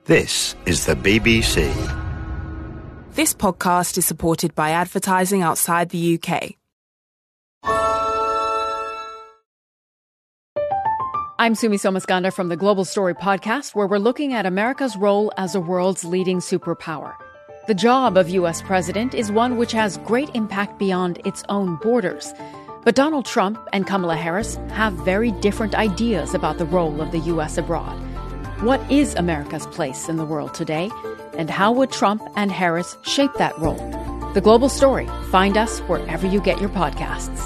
This is the BBC. This podcast is supported by advertising outside the UK. I'm Sumi Somaskanda from the Global Story podcast, where we're looking at America's role as the world's leading superpower. The job of U.S. president is one which has great impact beyond its own borders. But Donald Trump and Kamala Harris have very different ideas about the role of the U.S. abroad. What is America's place in the world today? And how would Trump and Harris shape that role? The Global Story. Find us wherever you get your podcasts.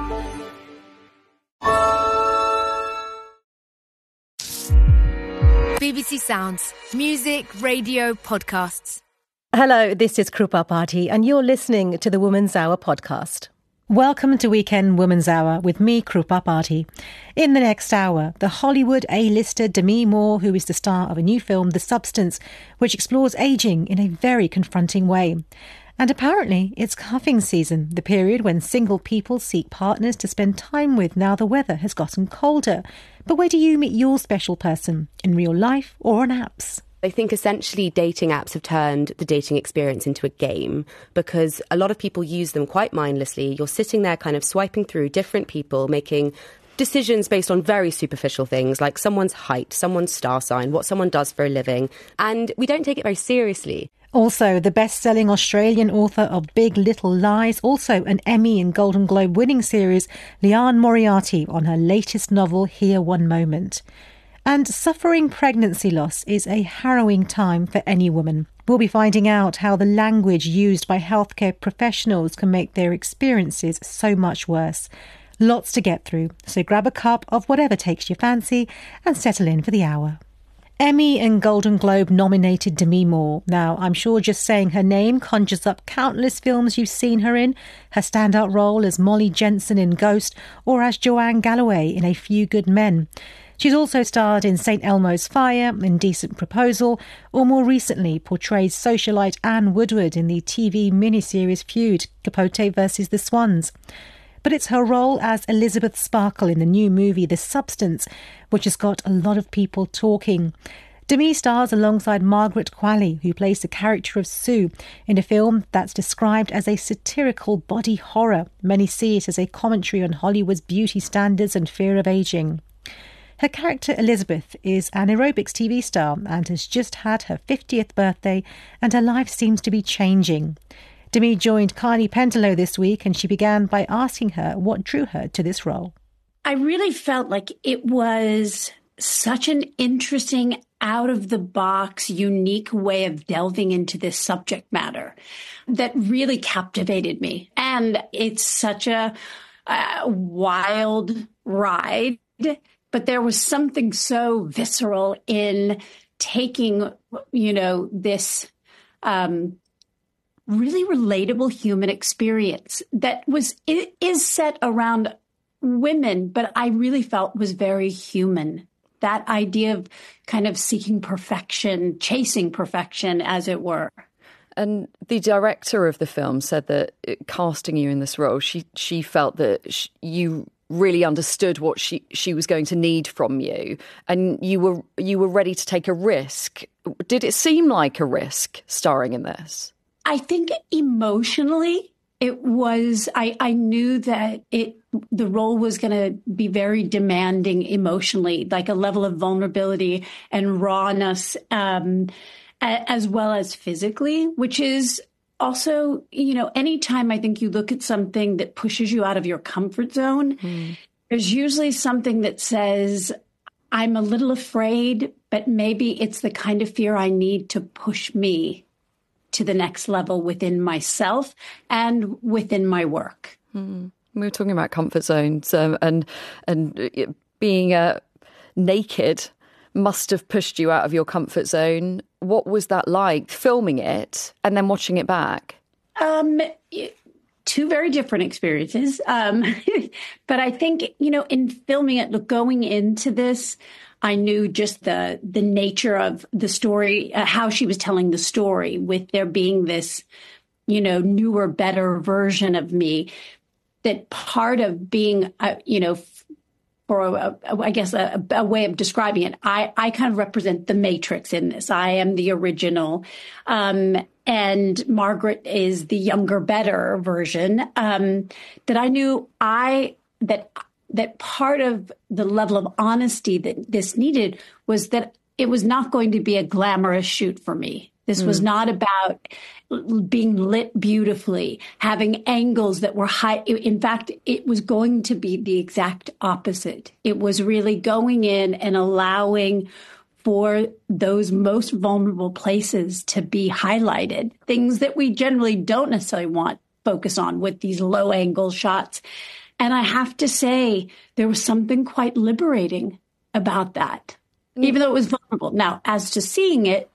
BBC Sounds. Music, radio, podcasts. Hello, this is Krupa Party, and you're listening to the Woman's Hour podcast. Welcome to Weekend Woman's Hour with me, Krupa Party. In the next hour, the Hollywood A-lister Demi Moore, who is the star of a new film, The Substance, which explores ageing in a very confronting way. And apparently, it's cuffing season, the period when single people seek partners to spend time with now the weather has gotten colder. But where do you meet your special person? In real life or on apps? I think essentially dating apps have turned the dating experience into a game because a lot of people use them quite mindlessly. You're sitting there kind of swiping through different people, making decisions based on very superficial things like someone's height, someone's star sign, what someone does for a living. And we don't take it very seriously. Also, the best-selling Australian author of Big Little Lies, also an Emmy and Golden Globe winning series, Liane Moriarty, on her latest novel, Here One Moment. And suffering pregnancy loss is a harrowing time for any woman. We'll be finding out how the language used by healthcare professionals can make their experiences so much worse. Lots to get through, so grab a cup of whatever takes your fancy and settle in for the hour. Emmy and Golden Globe nominated Demi Moore. Now, I'm sure just saying her name conjures up countless films you've seen her in. Her standout role as Molly Jensen in Ghost or as Joanne Galloway in A Few Good Men. She's also starred in St Elmo's Fire, Indecent Proposal, or more recently portrayed socialite Anne Woodward in the TV miniseries Feud, Capote vs. the Swans. But it's her role as Elizabeth Sparkle in the new movie The Substance, which has got a lot of people talking. Demi stars alongside Margaret Qualley, who plays the character of Sue, in a film that's described as a satirical body horror. Many see it as a commentary on Hollywood's beauty standards and fear of ageing. Her character Elizabeth is an aerobics TV star and has just had her 50th birthday, and her life seems to be changing. Demi joined Kylie Pentelow this week, and she began by asking her what drew her to this role. I really felt like it was such an interesting, out-of-the-box, unique way of delving into this subject matter that really captivated me. And it's such a wild ride, but there was something so visceral in taking, this really relatable human experience that is set around women, but I really felt was very human. That idea of kind of seeking perfection, chasing perfection, as it were. And the director of the film said that casting you in this role, she felt that you really understood what she was going to need from you, and you were ready to take a risk. Did it seem like a risk starring in this? I think emotionally it was, I knew that the role was going to be very demanding emotionally, like a level of vulnerability and rawness, as well as physically, which is also, anytime I think you look at something that pushes you out of your comfort zone, there's usually something that says, I'm a little afraid, but maybe it's the kind of fear I need to push me to the next level within myself and within my work. We were talking about comfort zones and being naked must have pushed you out of your comfort zone. What was that like, filming it and then watching it back? Two very different experiences. But I think, in filming it, going into this, I knew just the nature of the story, how she was telling the story, with there being this, newer, better version of me, that part of being, I guess a way of describing it, I kind of represent the Matrix in this. I am the original. And Margaret is the younger, better version, that I knew that part of the level of honesty that this needed was that it was not going to be a glamorous shoot for me. This was not about being lit beautifully, having angles that were high. In fact, it was going to be the exact opposite. It was really going in and allowing for those most vulnerable places to be highlighted, things that we generally don't necessarily want focus on with these low angle shots. And I have to say, there was something quite liberating about that, even though it was vulnerable. Now, as to seeing it,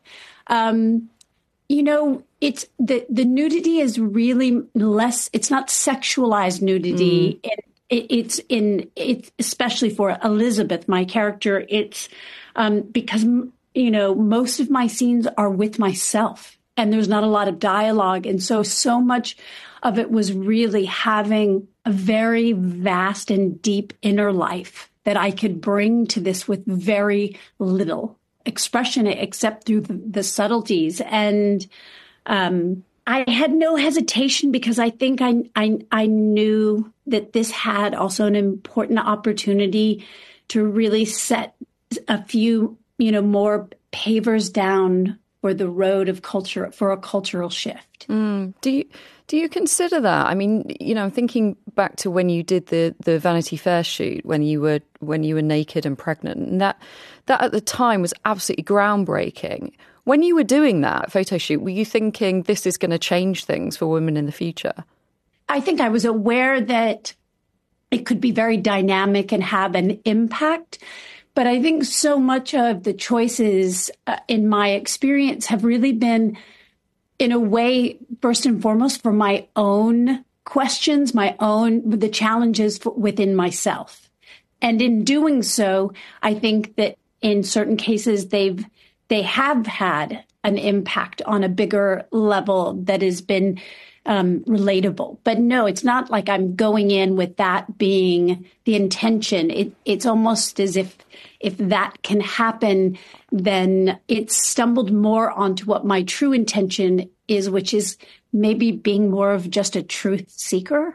it's the nudity is really less. It's not sexualized nudity. It's especially for Elizabeth, my character. It's because most of my scenes are with myself, and there's not a lot of dialogue, and so much of it was really having a very vast and deep inner life that I could bring to this with very little expression except through the subtleties. And I had no hesitation because I think I knew that this had also an important opportunity to really set a few, more pavers down for the road of culture, for a cultural shift. Do you consider that? I mean, I'm thinking back to when you did the Vanity Fair shoot, when you were naked and pregnant, and that at the time was absolutely groundbreaking. When you were doing that photo shoot, were you thinking this is going to change things for women in the future? I think I was aware that it could be very dynamic and have an impact. But I think so much of the choices in my experience have really been, in a way, first and foremost, for my own questions, the challenges within myself. And in doing so, I think that in certain cases, they have had an impact on a bigger level that has been relatable. But no, it's not like I'm going in with that being the intention. It's almost as if that can happen, then it's stumbled more onto what my true intention is, which is maybe being more of just a truth seeker.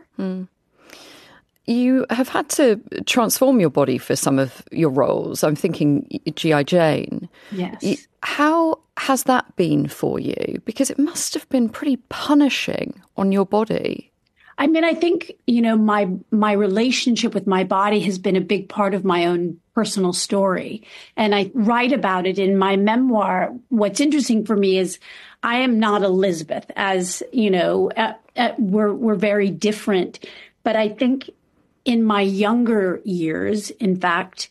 You have had to transform your body for some of your roles. I'm thinking G.I. Jane. Yes. How has that been for you? Because it must have been pretty punishing on your body. I mean, I think, my relationship with my body has been a big part of my own personal story. And I write about it in my memoir. What's interesting for me is I am not Elizabeth, as, we're very different. But I think in my younger years, in fact,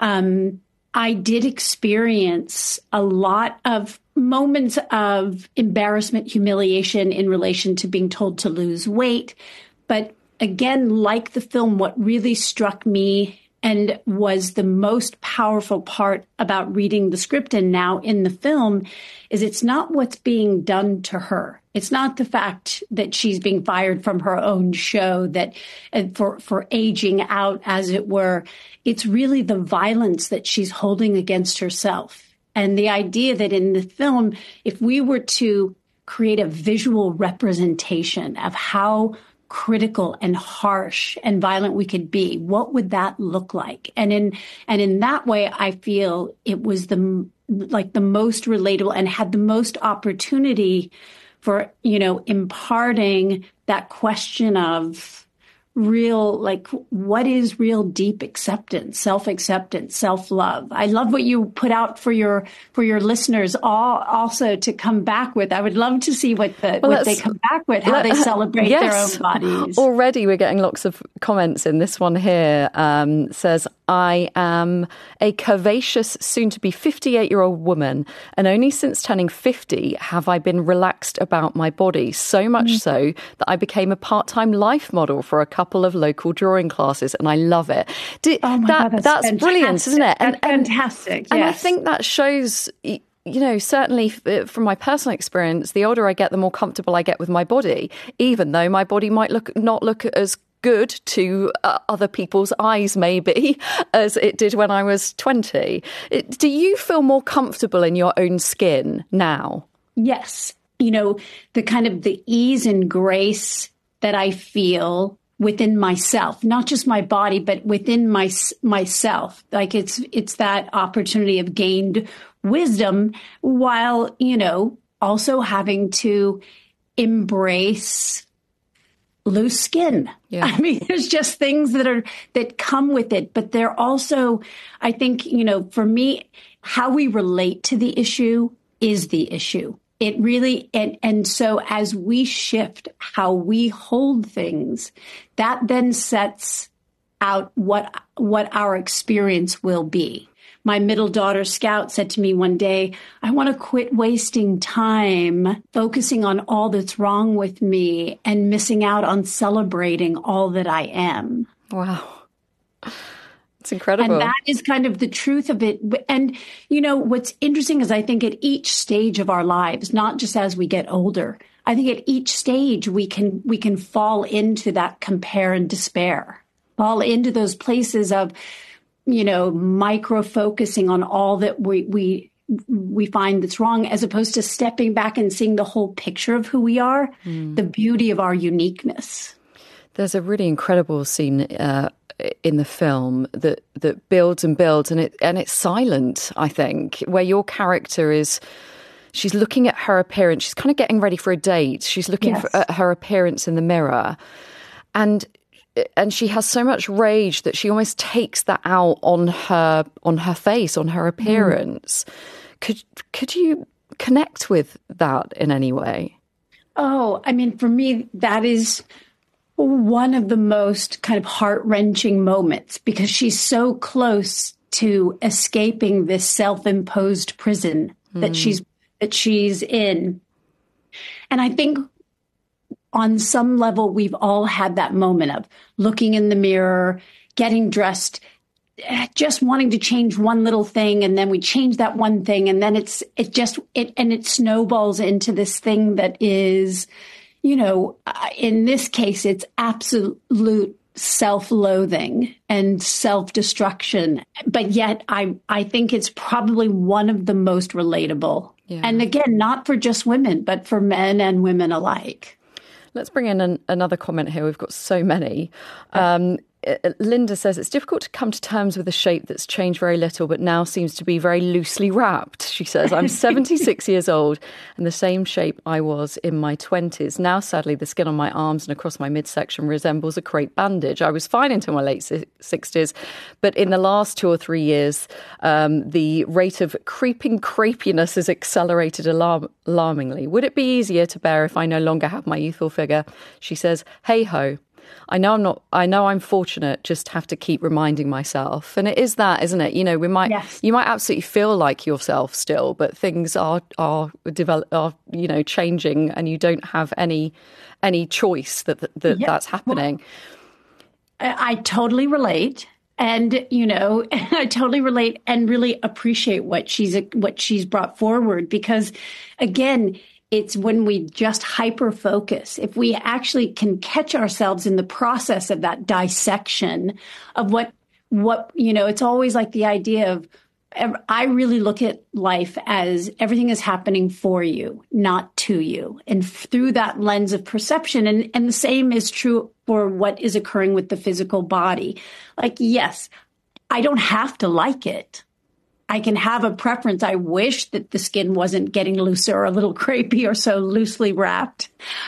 I did experience a lot of moments of embarrassment, humiliation in relation to being told to lose weight. But again, like the film, what really struck me and was the most powerful part about reading the script and now in the film is it's not what's being done to her. It's not the fact that she's being fired from her own show, that for aging out, as it were. It's really the violence that she's holding against herself. And the idea that in the film, if we were to create a visual representation of how critical and harsh and violent we could be, what would that look like? And in that way, I feel it was the most relatable and had the most opportunity for, imparting that question of real, what is real deep acceptance, self-love. I love what you put out for your listeners also to come back with. I would love to see what they come back with, how they celebrate their own bodies. Already we're getting lots of comments in. This one here says, I am a curvaceous, soon-to-be 58-year-old woman, and only since turning 50 have I been relaxed about my body, so much so that I became a part-time life model for a couple of local drawing classes, and I love it. That's brilliant, isn't it? And fantastic, yes. And I think that shows, certainly from my personal experience, the older I get, the more comfortable I get with my body, even though my body might not look as good to other people's eyes, maybe, as it did when I was 20. Do you feel more comfortable in your own skin now? Yes. The kind of the ease and grace that I feel within myself, not just my body, but within myself. Like it's that opportunity of gained wisdom while, also having to embrace loose skin. Yeah. I mean, there's just things that come with it, but they're also, I think, for me, how we relate to the issue is the issue. It really, and so as we shift how we hold things, that then sets out what our experience will be. My middle daughter, Scout, said to me one day, I want to quit wasting time focusing on all that's wrong with me and missing out on celebrating all that I am. Wow. It's incredible. And that is kind of the truth of it. And, what's interesting is I think at each stage of our lives, not just as we get older, I think at each stage we can fall into that compare and despair, fall into those places of, micro focusing on all that we find that's wrong, as opposed to stepping back and seeing the whole picture of who we are, the beauty of our uniqueness. There's a really incredible scene in the film that builds and builds, and it's silent, I think, where your character she's looking at her appearance. She's kind of getting ready for a date. She's looking at her appearance in the mirror, and she has so much rage that she almost takes that out on her face, on her appearance. Could you connect with that in any way? Oh, I mean, for me, that is one of the most kind of heart-wrenching moments, because she's so close to escaping this self-imposed prison that she's in. And I think on some level, we've all had that moment of looking in the mirror, getting dressed, just wanting to change one little thing. And then we change that one thing. And then it snowballs into this thing that is, in this case, it's absolute self-loathing and self-destruction. But yet I think it's probably one of the most relatable. Yeah. And again, not for just women, but for men and women alike. Let's bring in another comment here. We've got so many. Linda says, it's difficult to come to terms with a shape that's changed very little, but now seems to be very loosely wrapped. She says, I'm 76 years old and the same shape I was in my 20s. Now, sadly, the skin on my arms and across my midsection resembles a crepe bandage. I was fine until my late 60s, but in the last 2 or 3 years, the rate of creeping crepiness has accelerated alarmingly. Would it be easier to bear if I no longer have my youthful figure? She says, hey ho. I know I'm fortunate, just have to keep reminding myself. And it is that, isn't it? You might absolutely feel like yourself still, but things are changing, and you don't have any choice that's happening. I totally relate. And, I totally relate and really appreciate what she's brought forward, because again, it's when we just hyper focus. If we actually can catch ourselves in the process of that dissection of what, it's always like the idea of, I really look at life as everything is happening for you, not to you. And through that lens of perception, and the same is true for what is occurring with the physical body. Like, yes, I don't have to like it. I can have a preference. I wish that the skin wasn't getting looser or a little crepey or so loosely wrapped.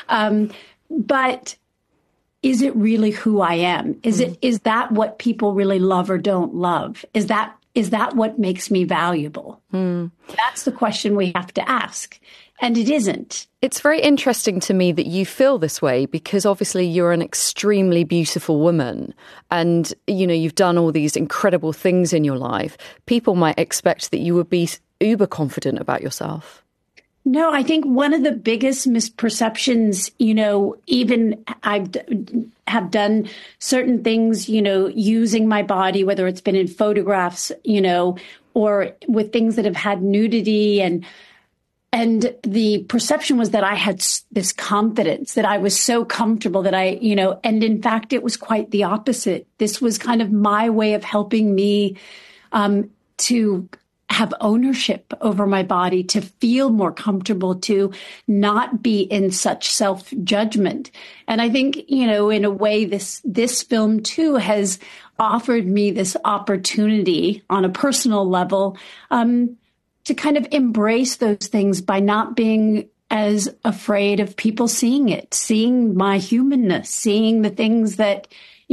But is it really who I am? Is that what people really love or don't love? Is that what makes me valuable? That's the question we have to ask. And it isn't. It's very interesting to me that you feel this way, because obviously you're an extremely beautiful woman and, you've done all these incredible things in your life. People might expect that you would be uber confident about yourself. No, I think one of the biggest misperceptions, even I have done certain things, using my body, whether it's been in photographs, or with things that have had nudity, and And the perception was that I had this confidence, that I was so comfortable that and in fact, it was quite the opposite. This was kind of my way of helping me to have ownership over my body, to feel more comfortable, to not be in such self-judgment. And I think, in a way, this film too has offered me this opportunity on a personal level, to kind of embrace those things by not being as afraid of people seeing it, seeing my humanness, seeing the things that,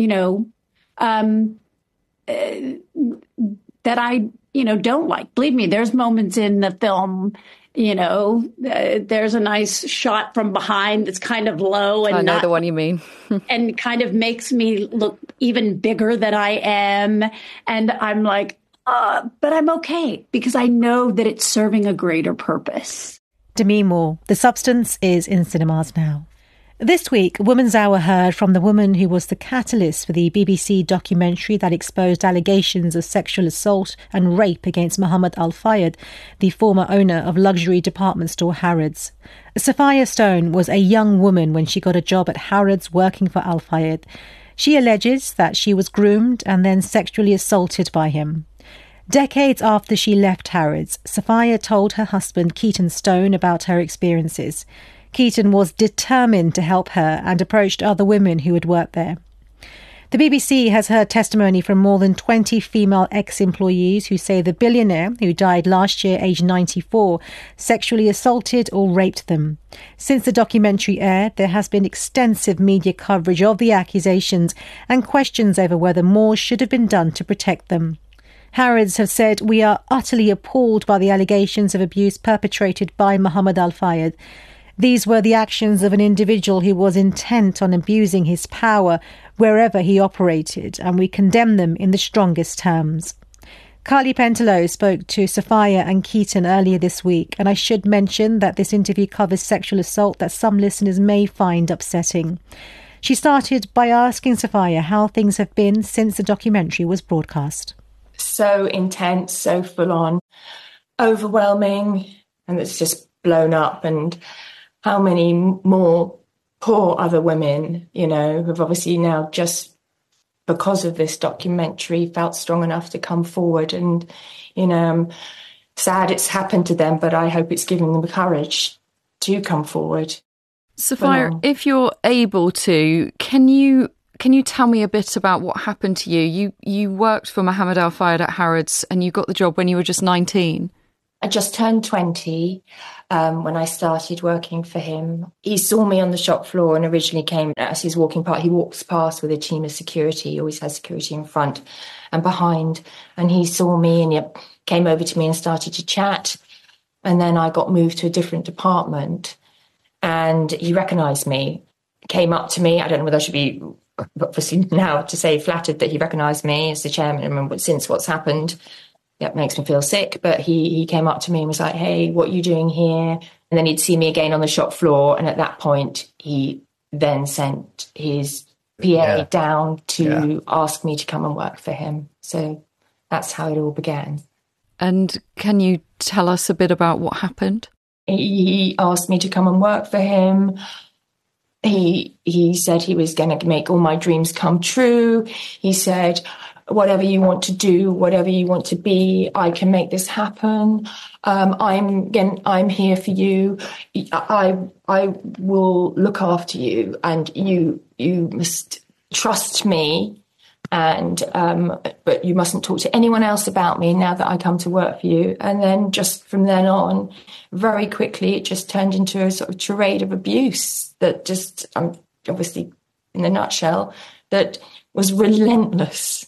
that I, don't like. Believe me, there's moments in the film, there's a nice shot from behind that's kind of low. And I know the one you mean. and kind of makes me look even bigger than I am. And I'm like, but I'm okay because I know that it's serving a greater purpose. Demi Moore, The Substance is in cinemas now. This week, Women's Hour heard from the woman who was the catalyst for the BBC documentary that exposed allegations of sexual assault and rape against Mohammed Al Fayed, the former owner of luxury department store Harrods. Sophia Stone was a young woman when she got a job at Harrods working for Al Fayed. She alleges that she was groomed and then sexually assaulted by him. Decades after she left Harrods, Sophia told her husband Keaton Stone about her experiences. Keaton was determined to help her and approached other women who had worked there. The BBC has heard testimony from more than 20 female ex-employees who say the billionaire, who died last year aged 94, sexually assaulted or raped them. Since the documentary aired, there has been extensive media coverage of the accusations and questions over whether more should have been done to protect them. Harrods have said, "We are utterly appalled by the allegations of abuse perpetrated by Mohammed Al Fayed. These were the actions of an individual who was intent on abusing his power wherever he operated, and we condemn them in the strongest terms." Carly Pentelow spoke to Sophia and Keaton earlier this week, and I should mention that this interview covers sexual assault that some listeners may find upsetting. She started by asking Sophia how things have been since the documentary was broadcast. So intense, so full on, overwhelming, and it's just blown up. And how many more poor other women, who've obviously now just because of this documentary felt strong enough to come forward. And, I'm sad it's happened to them, but I hope it's given them the courage to come forward. Sophia, if you're able to, can you tell me a bit about what happened to you? You worked for Mohammed Al Fayed at Harrods and you got the job when you were just 19. I just turned 20 when I started working for him. He saw me on the shop floor and originally came as he's walking past. He walks past with a team of security. He always has security in front and behind. And he saw me and he came over to me and started to chat. And then I got moved to a different department and he recognised me, came up to me. I don't know whether I should be obviously now to say flattered that he recognised me as the chairman, but since what's happened, that makes me feel sick. But he came up to me and was like, "Hey, what are you doing here?" And then he'd see me again on the shop floor. And at that point, he then sent his PA down to ask me to come and work for him. So that's how it all began. And can you tell us a bit about what happened? He asked me to come and work for him. He said he was going to make all my dreams come true. He said, "Whatever you want to do, whatever you want to be, I can make this happen. I'm here for you. I will look after you, and you must trust me. And but you mustn't talk to anyone else about me now that I come to work for you." And then just from then on, very quickly, it just turned into a sort of charade of abuse that just, obviously, in a nutshell, that was relentless.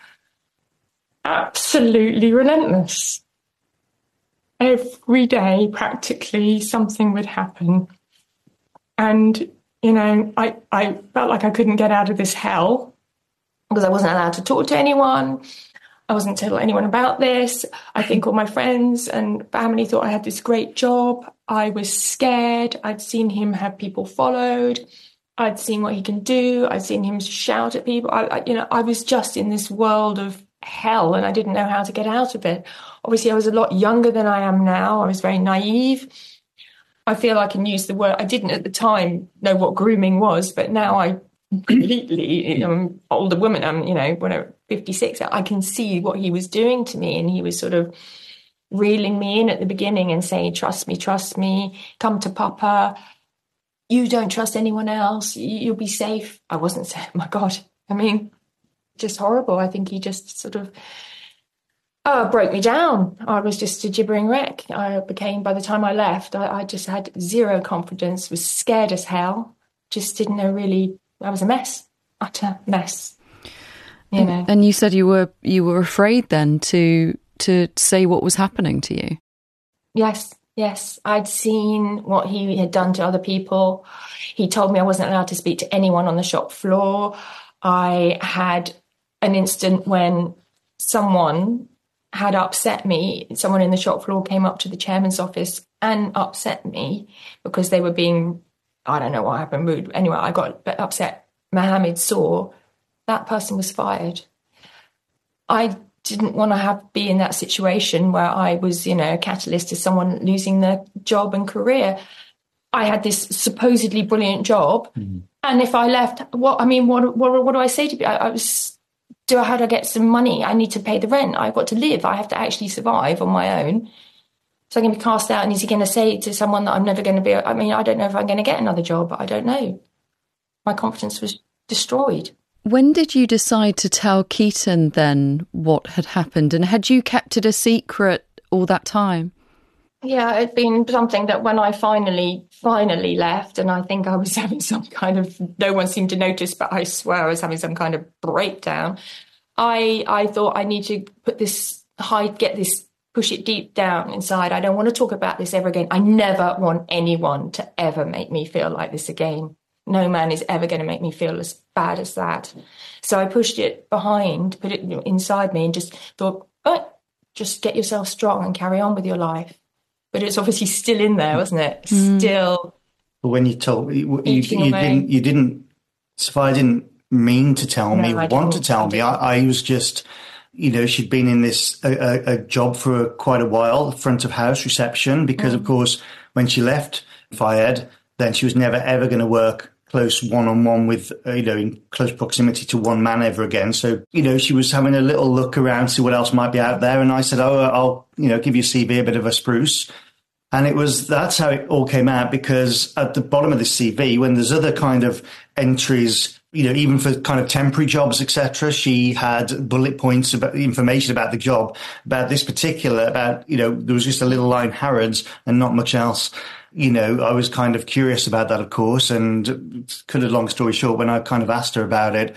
Absolutely relentless. Every day, practically, something would happen. And, I felt like I couldn't get out of this hell because I wasn't allowed to talk to anyone. I wasn't telling anyone about this. I think all my friends and family thought I had this great job. I was scared. I'd seen him have people followed. I'd seen what he can do. I'd seen him shout at people. I was just in this world of hell and I didn't know how to get out of it. Obviously, I was a lot younger than I am now. I was very naive. I feel I can use the word. I didn't at the time know what grooming was, but now I completely, I'm an older woman, I'm, when I'm 56, I can see what he was doing to me. And he was sort of reeling me in at the beginning and saying, trust me, come to Papa. You don't trust anyone else. You'll be safe. I wasn't safe. Oh my God. I mean, just horrible. I think he just sort of broke me down. I was just a gibbering wreck. By the time I left, I just had zero confidence, was scared as hell, just didn't know really. I was a mess, utter mess. And you said you were afraid then to say what was happening to you. Yes. I'd seen what he had done to other people. He told me I wasn't allowed to speak to anyone on the shop floor. I had an instant when someone had upset me. Someone in the shop floor came up to the chairman's office and upset me because they were being, I don't know what happened, rude. Anyway, I got upset. Mohammed saw that person was fired. I didn't want to be in that situation where I was, a catalyst to someone losing their job and career. I had this supposedly brilliant job. Mm-hmm. And if I left, what do I say to people? How do I get some money? I need to pay the rent. I've got to live. I have to actually survive on my own. So I'm going to be cast out. And is he going to say to someone that I'm never going to be? I mean, I don't know if I'm going to get another job. I don't know. My confidence was destroyed. When did you decide to tell Keaton then what had happened? And had you kept it a secret all that time? Yeah, it'd been something that when I finally left, and I think I was having some kind of, no one seemed to notice, but I swear I was having some kind of breakdown. I thought I need to push it deep down inside. I don't want to talk about this ever again. I never want anyone to ever make me feel like this again. No man is ever going to make me feel as bad as that. So I pushed it behind, put it inside me and just thought, just get yourself strong and carry on with your life. But it's obviously still in there, wasn't it? Still. But when you told me, you didn't, Sophia didn't mean to tell me, want to tell me. I was just, she'd been in this, a job for quite a while, front of house reception, because of course, when she left Fayed, then she was never ever going to work close one-on-one with, in close proximity to one man ever again. So, she was having a little look around, see what else might be out there. And I said, I'll give your CV a bit of a spruce. And that's how it all came out, because at the bottom of the CV, when there's other kind of entries, even for kind of temporary jobs, etc., she had bullet points about information about the job, about this particular, there was just a little line, Harrods, and not much else. I was kind of curious about that, of course, and cut a long story short, when I kind of asked her about it,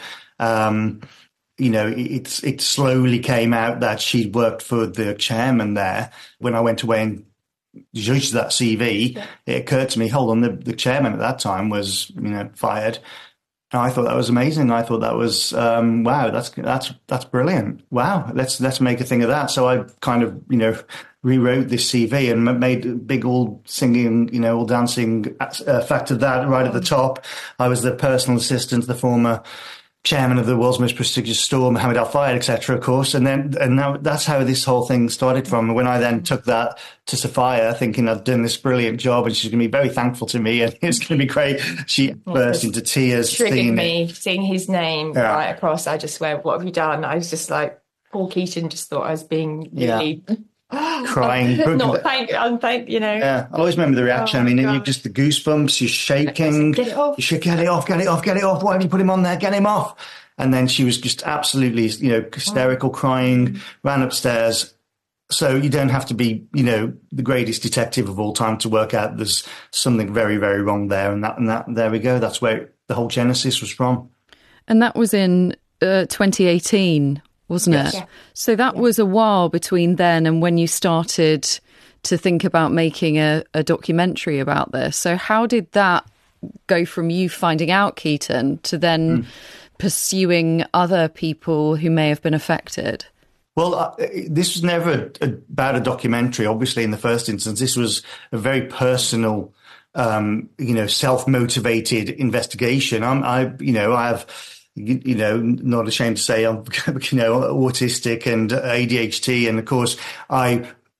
it slowly came out that she'd worked for the chairman there. When I went away and judged that CV, it occurred to me, hold on, the chairman at that time was, fired. And I thought that was amazing. I thought that was, wow, that's brilliant. Wow, let's make a thing of that. So I kind of, rewrote this CV and made a big all singing, all dancing fact of that right at the top. I was the personal assistant to the former chairman of the world's most prestigious store, Mohammed Al Fayed, etc., of course. And now that's how this whole thing started from. When I then took that to Sophia, thinking I'd done this brilliant job and she's going to be very thankful to me and it's going to be great, she burst into tears. Triggered me, seeing his name right across. I just went, what have you done? I was just like, Paul Keaton just thought I was being really... crying. Yeah, I always remember the reaction. You just the goosebumps, you're shaking. Get it off. You should get it off. Why have you put him on there? Get him off. And then she was just absolutely, hysterical, crying, ran upstairs. So you don't have to be, the greatest detective of all time to work out there's something very, very wrong there. And that there we go. That's where the whole genesis was from. And that was in 2018. Wasn't it? Yeah. So that was a while between then and when you started to think about making a documentary about this. So how did that go from you finding out Keaton to then pursuing other people who may have been affected? Well, this was never about a documentary, obviously, in the first instance. This was a very personal, self-motivated investigation. I have... not ashamed to say I'm, autistic and ADHD. And of course, I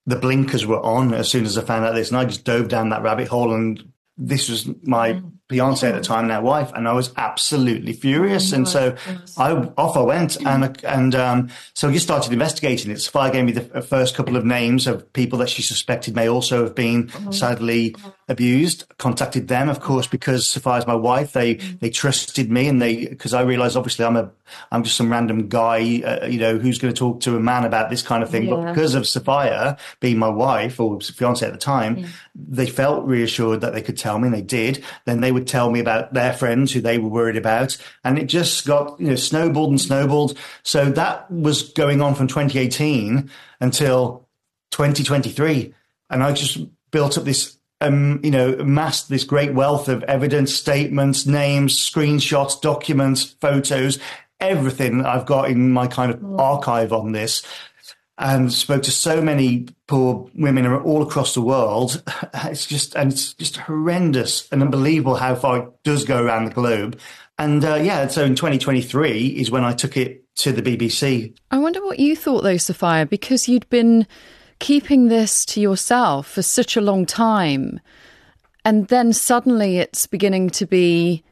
the blinkers were on as soon as I found out this, and I just dove down that rabbit hole. And this was my fiance at the time, now wife, and I was absolutely furious. And so off I went, and so I just started investigating it. Sophia gave me the first couple of names of people that she suspected may also have been sadly abused. Contacted them, of course, because Sophia's my wife. They trusted me, and because I realised obviously I'm just some random guy, who's going to talk to a man about this kind of thing. Yeah. But because of Sophia being my wife or fiance at the time, they felt reassured that they could tell me, and they did. Then they would tell me about their friends who they were worried about, and it just got snowballed and snowballed. So that was going on from 2018 until 2023, and I just built up this amassed this great wealth of evidence, statements, names, screenshots, documents, photos, everything I've got in my kind of archive on this, and spoke to so many poor women all across the world. It's just horrendous and unbelievable how far it does go around the globe. And so in 2023 is when I took it to the BBC. I wonder what you thought though, Sophia, because you'd been keeping this to yourself for such a long time, and then suddenly it's beginning to be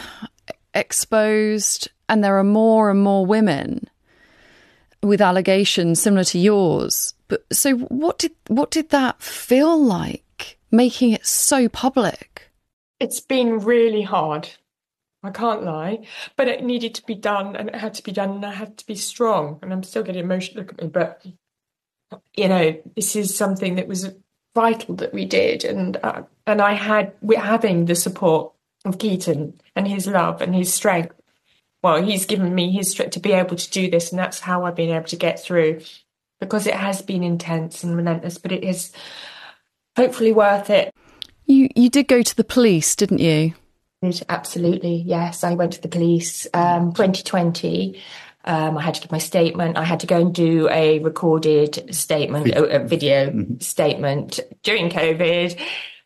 exposed, and there are more and more women with allegations similar to yours. But so what did that feel like, making it so public? It's been really hard, I can't lie, but it needed to be done, and it had to be done, and I had to be strong. And I'm still getting emotional, look at me, but this is something that was vital that we did, and we're having the support of Keaton and his love and his strength. Well, he's given me his strength to be able to do this, and that's how I've been able to get through, because it has been intense and relentless, but it is hopefully worth it. You did go to the police, didn't you? Absolutely, yes. I went to the police 2020. I had to give my statement. I had to go and do a recorded statement, a video statement during COVID.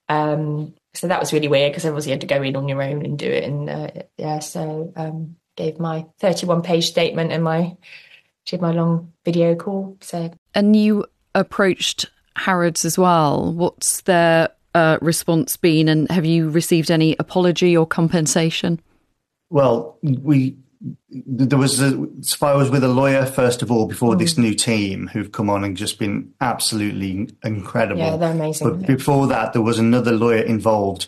So that was really weird, because obviously you had to go in on your own and do it. And so gave my 31-page statement and did my long video call. So. And you approached Harrods as well. What's their response been, and have you received any apology or compensation? Well, Sophia was with a lawyer first of all before this new team who've come on and just been absolutely incredible. Yeah, they're amazing. But before that, there was another lawyer involved,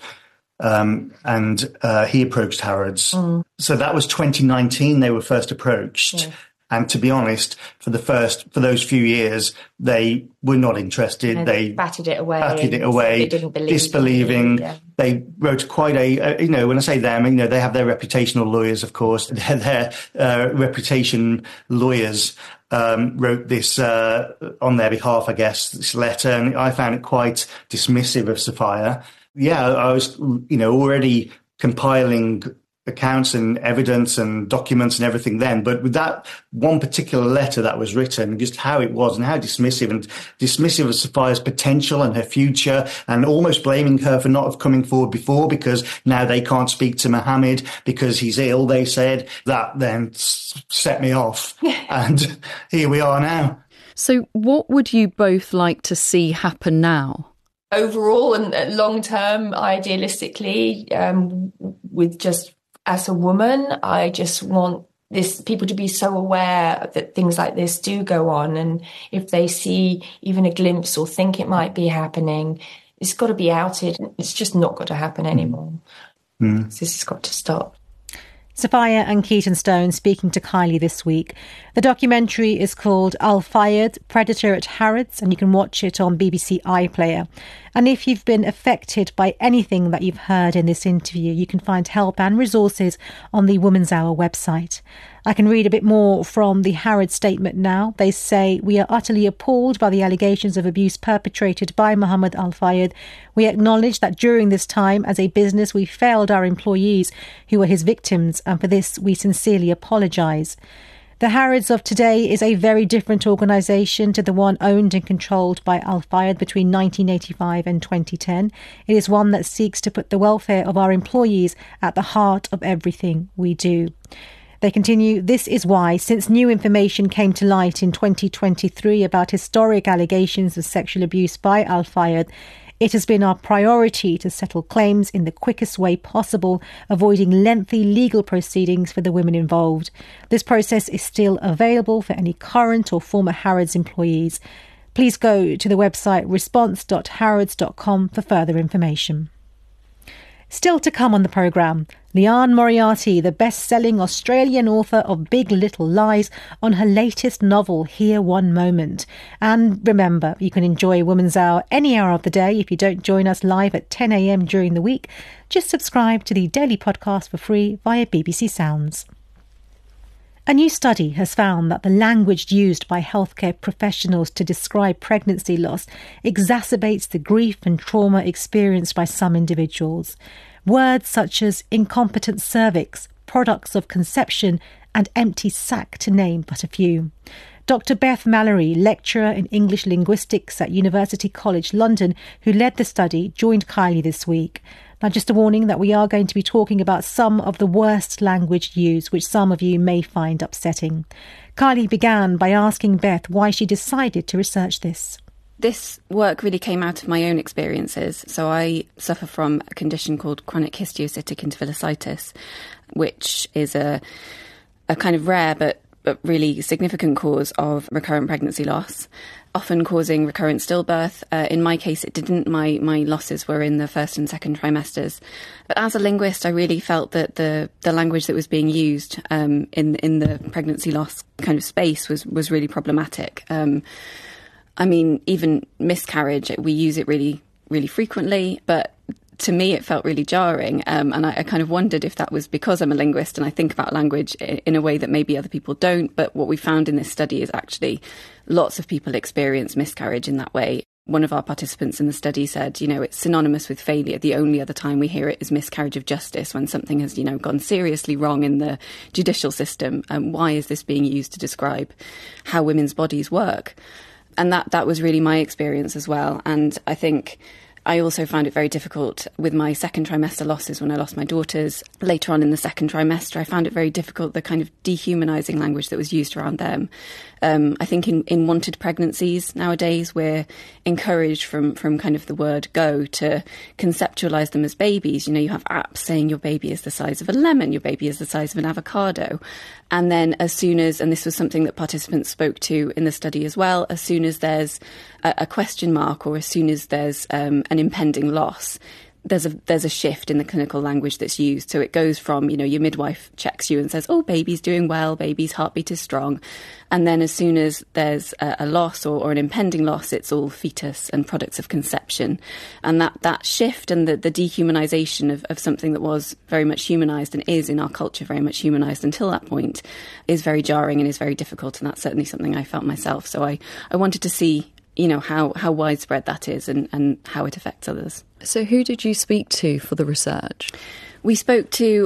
and he approached Harrods. So that was 2019. They were first approached. Yeah. And to be honest, for those few years, they were not interested. And they batted it away. They didn't believe. Disbelieving. Yeah. They wrote quite when I say them, they have their reputational lawyers, of course. Their reputation lawyers wrote this on their behalf, I guess, this letter. And I found it quite dismissive of Sophia. Yeah, I was, already compiling accounts and evidence and documents and everything then, but with that one particular letter that was written, just how it was and how dismissive of Sophia's potential and her future, and almost blaming her for not have coming forward before because now they can't speak to Mohammed because he's ill, they said. That then set me off. And here we are now. So what would you both like to see happen now? Overall and long term, idealistically, with just as a woman, I just want people to be so aware that things like this do go on. And if they see even a glimpse or think it might be happening, it's got to be outed. It's just not got to happen anymore. So this has got to stop. Sophia and Keaton Stone speaking to Kylie this week. The documentary is called Al Fayed, Predator at Harrods, and you can watch it on BBC iPlayer. And if you've been affected by anything that you've heard in this interview, you can find help and resources on the Women's Hour website. I can read a bit more from the Harrods statement now. They say, "We are utterly appalled by the allegations of abuse perpetrated by Mohammed Al Fayed. We acknowledge that during this time as a business we failed our employees who were his victims, and for this we sincerely apologise. The Harrods of today is a very different organisation to the one owned and controlled by Al Fayed between 1985 and 2010. It is one that seeks to put the welfare of our employees at the heart of everything we do." They continue, this is why, since new information came to light in 2023 about historic allegations of sexual abuse by Al-Fayed, it has been our priority to settle claims in the quickest way possible, avoiding lengthy legal proceedings for the women involved. This process is still available for any current or former Harrods employees. Please go to the website response.harrods.com for further information. Still to come on the programme, Liane Moriarty, the best-selling Australian author of Big Little Lies, on her latest novel, Here One Moment. And remember, you can enjoy Woman's Hour any hour of the day if you don't join us live at 10 a.m. during the week. Just subscribe to the daily podcast for free via BBC Sounds. A new study has found that the language used by healthcare professionals to describe pregnancy loss exacerbates the grief and trauma experienced by some individuals. Words such as incompetent cervix, products of conception, and empty sac, to name but a few. Dr. Beth Mallory, lecturer in English linguistics at University College London, who led the study, joined Kylie this week. Now, just a warning that we are going to be talking about some of the worst language used, which some of you may find upsetting. Kylie began by asking Beth why she decided to research this. This work really came out of my own experiences. So I suffer from a condition called chronic histiocytic enterophilositis, which is a kind of rare but really significant cause of recurrent pregnancy loss, often causing recurrent stillbirth. In my case, it didn't. My losses were in the first and second trimesters. But as a linguist, I really felt that the language that was being used in the pregnancy loss kind of space was really problematic. I mean, even miscarriage, we use it really, really frequently, but to me, it felt really jarring. And I kind of wondered if that was because I'm a linguist and I think about language in a way that maybe other people don't. But what we found in this study is actually lots of people experience miscarriage in that way. One of our participants in the study said, it's synonymous with failure. The only other time we hear it is miscarriage of justice, when something has, gone seriously wrong in the judicial system. Why is this being used to describe how women's bodies work? And that was really my experience as well. And I think I also found it very difficult with my second trimester losses when I lost my daughters. Later on in the second trimester, I found it very difficult, the kind of dehumanising language that was used around them. I think in wanted pregnancies nowadays, we're encouraged from kind of the word go to conceptualise them as babies. You have apps saying your baby is the size of a lemon, your baby is the size of an avocado. And then as soon as, and this was something that participants spoke to in the study as well, as soon as there's a question mark or as soon as there's an impending loss, there's a shift in the clinical language that's used. So it goes from, your midwife checks you and says, oh, baby's doing well, baby's heartbeat is strong. And then as soon as there's a loss or an impending loss, it's all fetus and products of conception. And that shift and the dehumanisation of something that was very much humanised and is in our culture very much humanised until that point is very jarring and is very difficult. And that's certainly something I felt myself. So I wanted to see how widespread that is and how it affects others. So who did you speak to for the research? We spoke to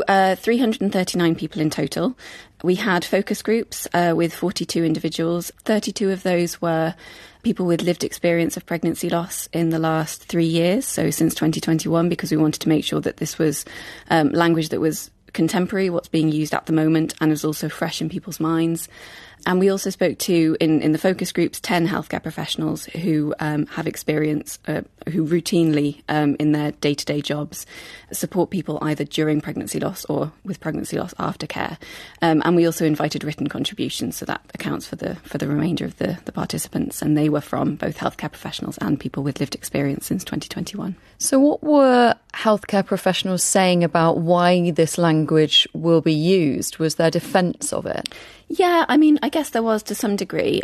339 people in total. We had focus groups with 42 individuals. 32 of those were people with lived experience of pregnancy loss in the last 3 years, so since 2021, because we wanted to make sure that this was language that was contemporary, what's being used at the moment, and was also fresh in people's minds. And we also spoke to, in the focus groups, 10 healthcare professionals who have experience, who routinely, in their day-to-day jobs, support people either during pregnancy loss or with pregnancy loss aftercare. And we also invited written contributions, so that accounts for the remainder of the participants. And they were from both healthcare professionals and people with lived experience since 2021. So what were healthcare professionals saying about why this language will be used? Was there defence of it? Yeah, I mean, I guess there was to some degree.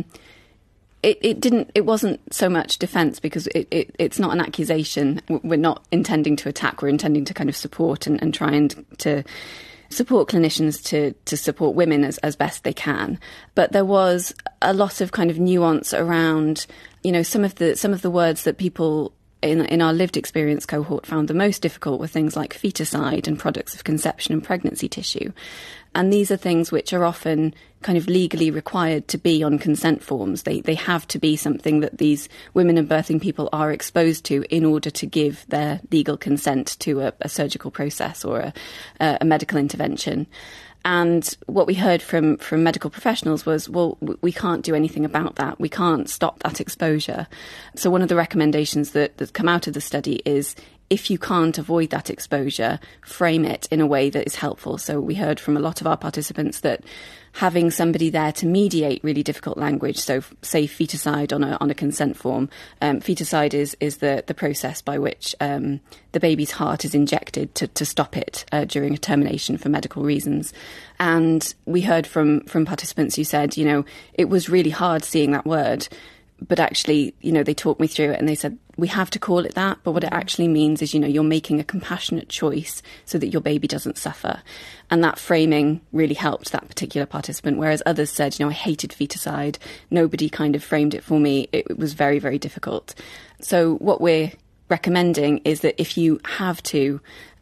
It wasn't so much defence because it's not an accusation. We're not intending to attack. We're intending to kind of support and try and to support clinicians to support women as best they can. But there was a lot of kind of nuance around, some of the words that people in our lived experience cohort found the most difficult were things like feticide and products of conception and pregnancy tissue. And these are things which are often kind of legally required to be on consent forms. They have to be something that these women and birthing people are exposed to in order to give their legal consent to a surgical process or a medical intervention. And what we heard from medical professionals was, well, we can't do anything about that. We can't stop that exposure. So one of the recommendations that's come out of the study is, if you can't avoid that exposure, frame it in a way that is helpful. So we heard from a lot of our participants that having somebody there to mediate really difficult language, so say feticide on a consent form. Feticide is the process by which the baby's heart is injected to stop it during a termination for medical reasons. And we heard from participants who said, it was really hard seeing that word. But actually, they talked me through it and they said, we have to call it that. But what it actually means is, you're making a compassionate choice so that your baby doesn't suffer. And that framing really helped that particular participant. Whereas others said, I hated feticide. Nobody kind of framed it for me. It was very, very difficult. So what we're recommending is that if you have to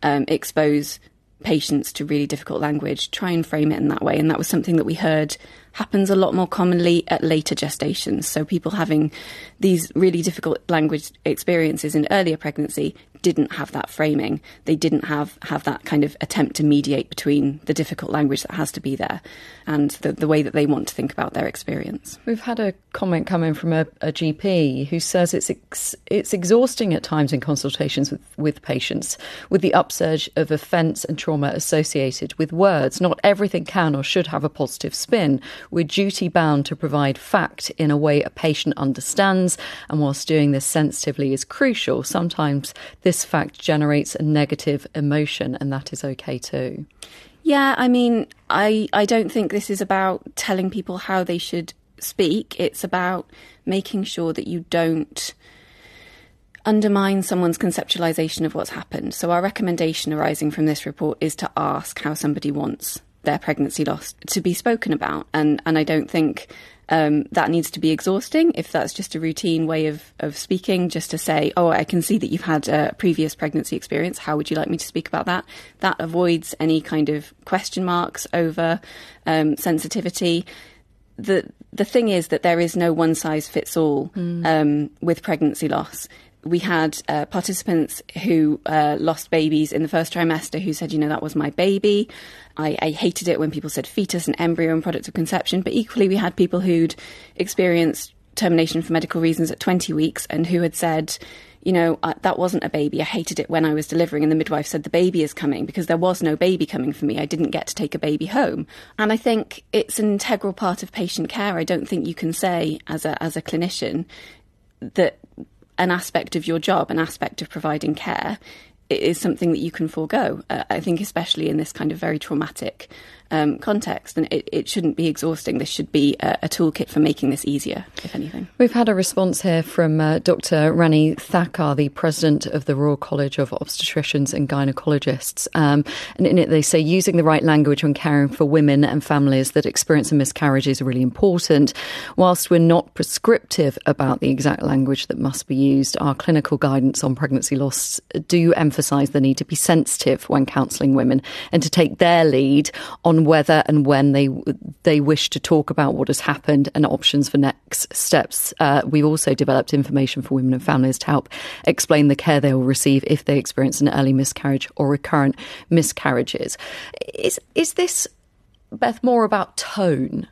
expose patients to really difficult language, try and frame it in that way. And that was something that we heard happens a lot more commonly at later gestations. So people having these really difficult language experiences in earlier pregnancy didn't have that framing. They didn't have that kind of attempt to mediate between the difficult language that has to be there and the way that they want to think about their experience. We've had a comment come in from a GP who says it's exhausting at times in consultations with patients with the upsurge of offence and trauma associated with words. Not everything can or should have a positive spin. We're duty bound to provide fact in a way a patient understands, and whilst doing this sensitively is crucial, sometimes this fact generates a negative emotion, and that is okay too. Yeah, I mean, I don't think this is about telling people how they should speak. It's about making sure that you don't undermine someone's conceptualisation of what's happened. So our recommendation arising from this report is to ask how somebody wants their pregnancy loss to be spoken about. And I don't think that needs to be exhausting. If that's just a routine way of speaking, just to say, oh, I can see that you've had a previous pregnancy experience. How would you like me to speak about that? That avoids any kind of question marks over sensitivity. The thing is that there is no one size fits all with pregnancy loss. We had participants who lost babies in the first trimester who said, that was my baby. I hated it when people said fetus and embryo and product of conception. But equally, we had people who'd experienced termination for medical reasons at 20 weeks and who had said, that wasn't a baby. I hated it when I was delivering. And the midwife said, the baby is coming because there was no baby coming for me. I didn't get to take a baby home. And I think it's an integral part of patient care. I don't think you can say as a clinician that an aspect of your job, an aspect of providing care, is something that you can forego. I think especially in this kind of very traumatic context, and it shouldn't be exhausting. This should be a toolkit for making this easier, if anything. We've had a response here from Dr. Rani Thakkar, the president of the Royal College of Obstetricians and Gynecologists. And in it they say using the right language when caring for women and families that experience a miscarriage is really important. Whilst we're not prescriptive about the exact language that must be used, our clinical guidance on pregnancy loss do emphasise the need to be sensitive when counselling women and to take their lead on whether and when they wish to talk about what has happened and options for next steps. We've also developed information for women and families to help explain the care they will receive if they experience an early miscarriage or recurrent miscarriages. Is this, Beth, more about tone?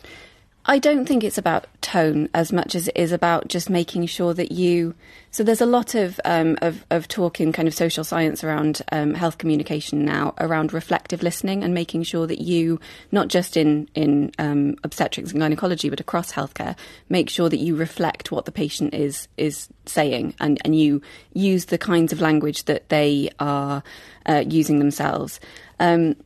I don't think it's about tone as much as it is about just making sure that so there's a lot of talk in kind of social science around health communication now around reflective listening and making sure that you, not just in obstetrics and gynecology, but across healthcare, make sure that you reflect what the patient is saying and you use the kinds of language that they are using themselves. And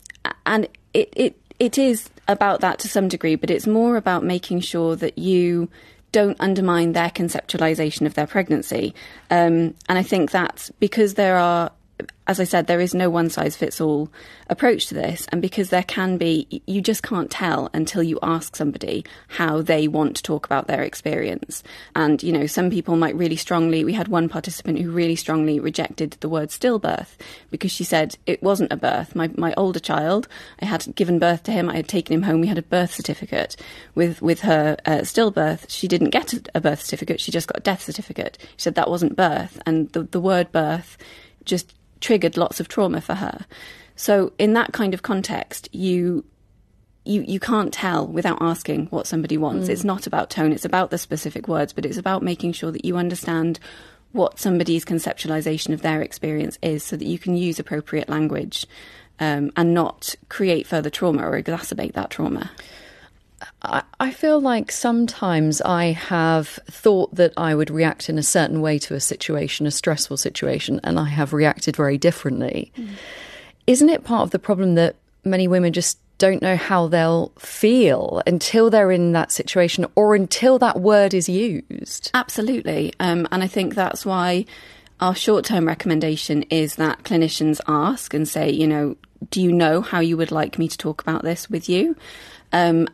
it is about that to some degree, but it's more about making sure that you don't undermine their conceptualisation of their pregnancy. And I think that's because there are, as I said, there is no one-size-fits-all approach to this. And because there can be, you just can't tell until you ask somebody how they want to talk about their experience. And, some people might really strongly, we had one participant who really strongly rejected the word stillbirth because she said it wasn't a birth. My older child, I had given birth to him, I had taken him home, we had a birth certificate. With her stillbirth, she didn't get a birth certificate, she just got a death certificate. She said that wasn't birth. And the word birth just triggered lots of trauma for her. So in that kind of context, you you can't tell without asking what somebody wants. It's not about tone, it's about the specific words, but it's about making sure that you understand what somebody's conceptualization of their experience is so that you can use appropriate language and not create further trauma or exacerbate that trauma. I feel like sometimes I have thought that I would react in a certain way to a situation, a stressful situation, and I have reacted very differently. Isn't it part of the problem that many women just don't know how they'll feel until they're in that situation or until that word is used? Absolutely. And I think that's why our short-term recommendation is that clinicians ask and say, do you know how you would like me to talk about this with you? And,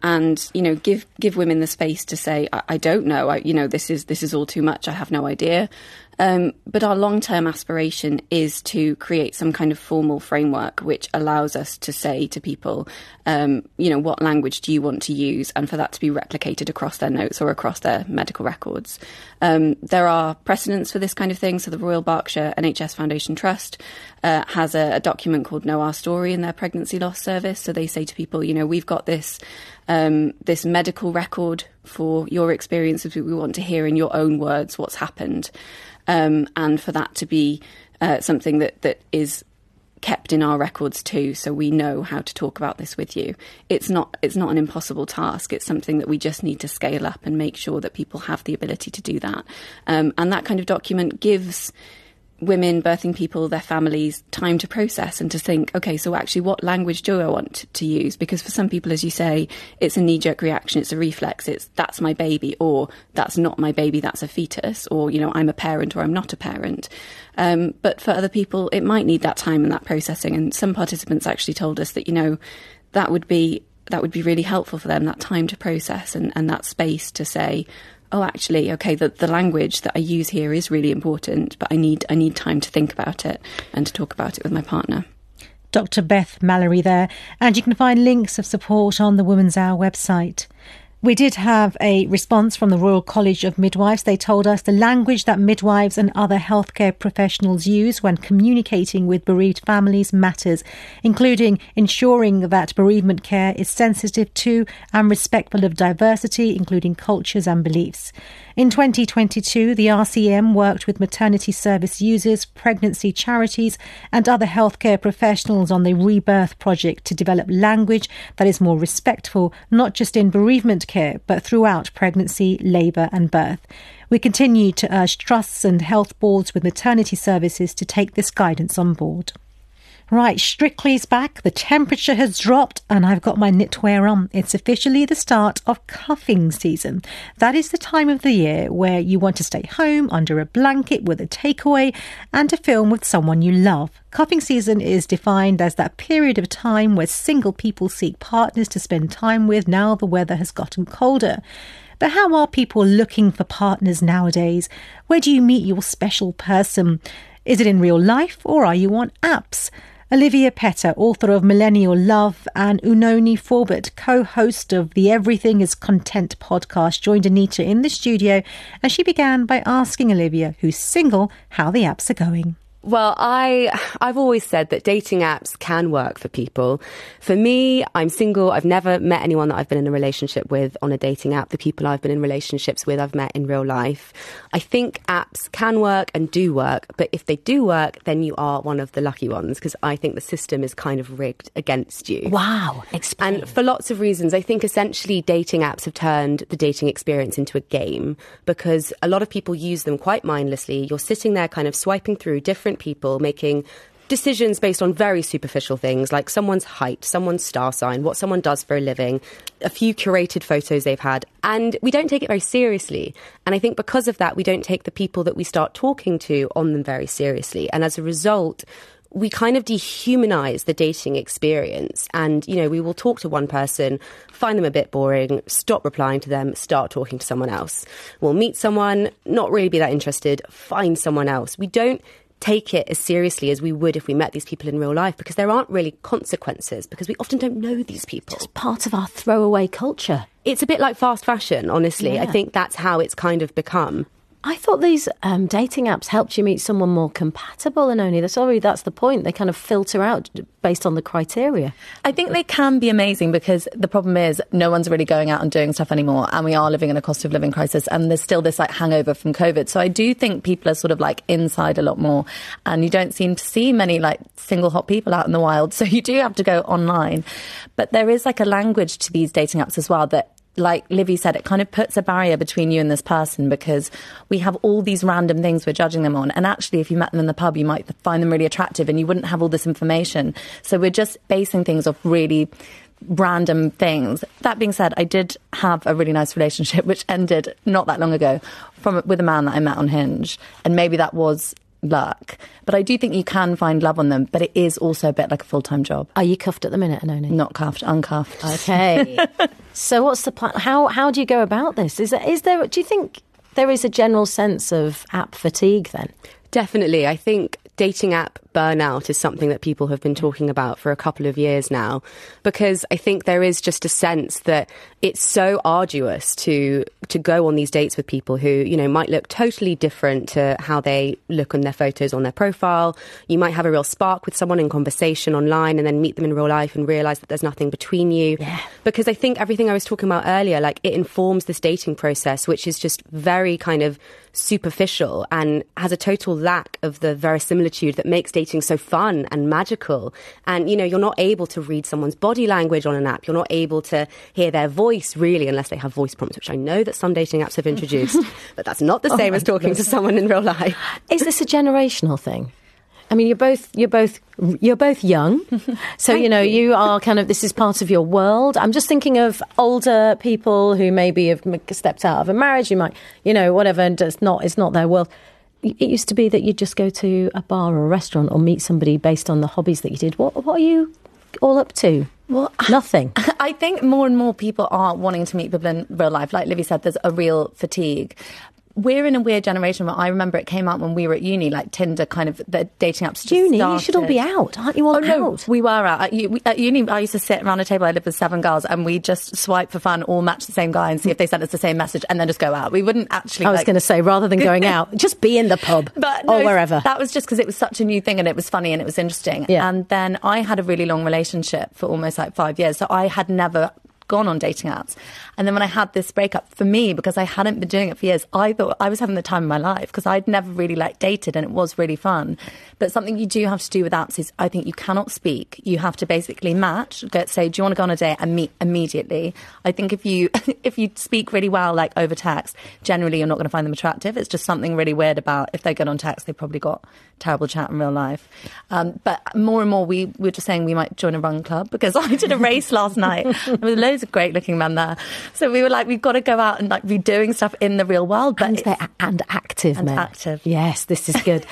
give women the space to say, I don't know, this is all too much. I have no idea. But our long-term aspiration is to create some kind of formal framework which allows us to say to people, what language do you want to use, and for that to be replicated across their notes or across their medical records. There are precedents for this kind of thing. So the Royal Berkshire NHS Foundation Trust has a document called Know Our Story in their pregnancy loss service. So they say to people, we've got this medical record for your experiences. We want to hear in your own words what's happened. And for that to be something that is kept in our records too, so we know how to talk about this with you. It's not an impossible task. It's something that we just need to scale up and make sure that people have the ability to do that. And that kind of document gives women, birthing people, their families, time to process and to think, okay, so actually what language do I want to use? Because for some people, as you say, it's a knee-jerk reaction, it's a reflex, it's that's my baby, or that's not my baby, that's a fetus, or, I'm a parent or I'm not a parent. But for other people, it might need that time and that processing. And some participants actually told us that, that would be really helpful for them, that time to process and that space to say, oh, actually, okay, the language that I use here is really important, but I need time to think about it and to talk about it with my partner. Dr. Beth Mallory there, and you can find links of support on the Women's Hour website. We did have a response from the Royal College of Midwives. They told us the language that midwives and other healthcare professionals use when communicating with bereaved families matters, including ensuring that bereavement care is sensitive to and respectful of diversity, including cultures and beliefs. In 2022, the RCM worked with maternity service users, pregnancy charities and other healthcare professionals on the Rebirth project to develop language that is more respectful, not just in bereavement care, but throughout pregnancy, labour and birth. We continue to urge trusts and health boards with maternity services to take this guidance on board. Right, Strictly's back, the temperature has dropped and I've got my knitwear on. It's officially the start of cuffing season. That is the time of the year where you want to stay home under a blanket with a takeaway and to film with someone you love. Cuffing season is defined as that period of time where single people seek partners to spend time with now the weather has gotten colder. But how are people looking for partners nowadays? Where do you meet your special person? Is it in real life or are you on apps? Olivia Petter, author of Millennial Love, and Unoni Forbett, co-host of the Everything is Content podcast, joined Anita in the studio, and she began by asking Olivia, who's single, how the apps are going. Well, I've always said that dating apps can work for people. For me, I'm single. I've never met anyone that I've been in a relationship with on a dating app. The people I've been in relationships with, I've met in real life. I think apps can work and do work, but if they do work, then you are one of the lucky ones, because I think the system is kind of rigged against you. Wow. Explain. And for lots of reasons. I think essentially dating apps have turned the dating experience into a game, because a lot of people use them quite mindlessly. You're sitting there kind of swiping through different people, making decisions based on very superficial things like someone's height, someone's star sign, what someone does for a living, a few curated photos they've had. And we don't take it very seriously. And I think because of that, we don't take the people that we start talking to on them very seriously. And as a result, we kind of dehumanize the dating experience. And, we will talk to one person, find them a bit boring, stop replying to them, start talking to someone else. We'll meet someone, not really be that interested, find someone else. We don't take it as seriously as we would if we met these people in real life, because there aren't really consequences, because we often don't know these people. It's part of our throwaway culture. It's a bit like fast fashion, honestly. Yeah. I think that's how it's kind of become. I thought these dating apps helped you meet someone more compatible, and only that's the point. They kind of filter out based on the criteria. I think they can be amazing because the problem is no one's really going out and doing stuff anymore, and we are living in a cost of living crisis, and there's still this like hangover from COVID. So I do think people are sort of like inside a lot more, and you don't seem to see many like single hot people out in the wild. So you do have to go online. But there is like a language to these dating apps as well that, like Livy said, it kind of puts a barrier between you and this person because we have all these random things we're judging them on. And actually, if you met them in the pub, you might find them really attractive and you wouldn't have all this information. So we're just basing things off really random things. That being said, I did have a really nice relationship, which ended not that long ago with a man that I met on Hinge. And maybe that was luck. But I do think you can find love on them, but it is also a bit like a full-time job. Are you cuffed at the minute, Anoni? Not cuffed, uncuffed. Okay. So what's the plan? How do you go about this? Is there? Do you think there is a general sense of app fatigue then? Definitely. I think dating app burnout is something that people have been talking about for a couple of years now, because I think there is just a sense that it's so arduous to go on these dates with people who, you know, might look totally different to how they look on their photos on their profile. You might have a real spark with someone in conversation online and then meet them in real life and realise that there's nothing between you. Yeah. Because I think everything I was talking about earlier, like, it informs this dating process, which is just very kind of superficial and has a total lack of the verisimilitude that makes dating so fun and magical. And, you know, you're not able to read someone's body language on an app. You're not able to hear their voice, really, unless they have voice prompts, which I know that some dating apps have introduced. But that's not the same as talking to someone in real life. Is this a generational thing? I mean, you're both young, so you are kind of, this is part of your world. I'm just thinking of older people who maybe have stepped out of a marriage, you might, whatever, and it's not their world. It used to be that you'd just go to a bar or a restaurant or meet somebody based on the hobbies that you did. What are you all up to? Well, nothing. I think more and more people are wanting to meet people in real life. Like Livy said, there's a real fatigue. We're in a weird generation where I remember it came out when we were at uni, like Tinder, kind of the dating apps. Uni, started. You should all be out, aren't you all out? No, we were out. At uni, I used to sit around a table, I lived with 7 girls, and we just swipe for fun, all match the same guy and see if they sent us the same message and then just go out. We wouldn't actually... I was going to say, rather than going out, just be in the pub or wherever. That was just because it was such a new thing and it was funny and it was interesting. Yeah. And then I had a really long relationship for almost like 5 years, so I had never gone on dating apps. And then when I had this breakup, for me, because I hadn't been doing it for years, I thought I was having the time of my life because I'd never really dated and it was really fun. But something you do have to do with apps is I think you cannot speak. You have to basically match, say, do you want to go on a date, and meet immediately. I think if you speak really well, like over text, generally you're not going to find them attractive. It's just something really weird about if they're good on text, they've probably got terrible chat in real life. But more and more we were just saying we might join a run club because I did a race last night. There were loads of great looking men there. So we were like, we've got to go out and like be doing stuff in the real world. But and active men. Active. Yes, this is good.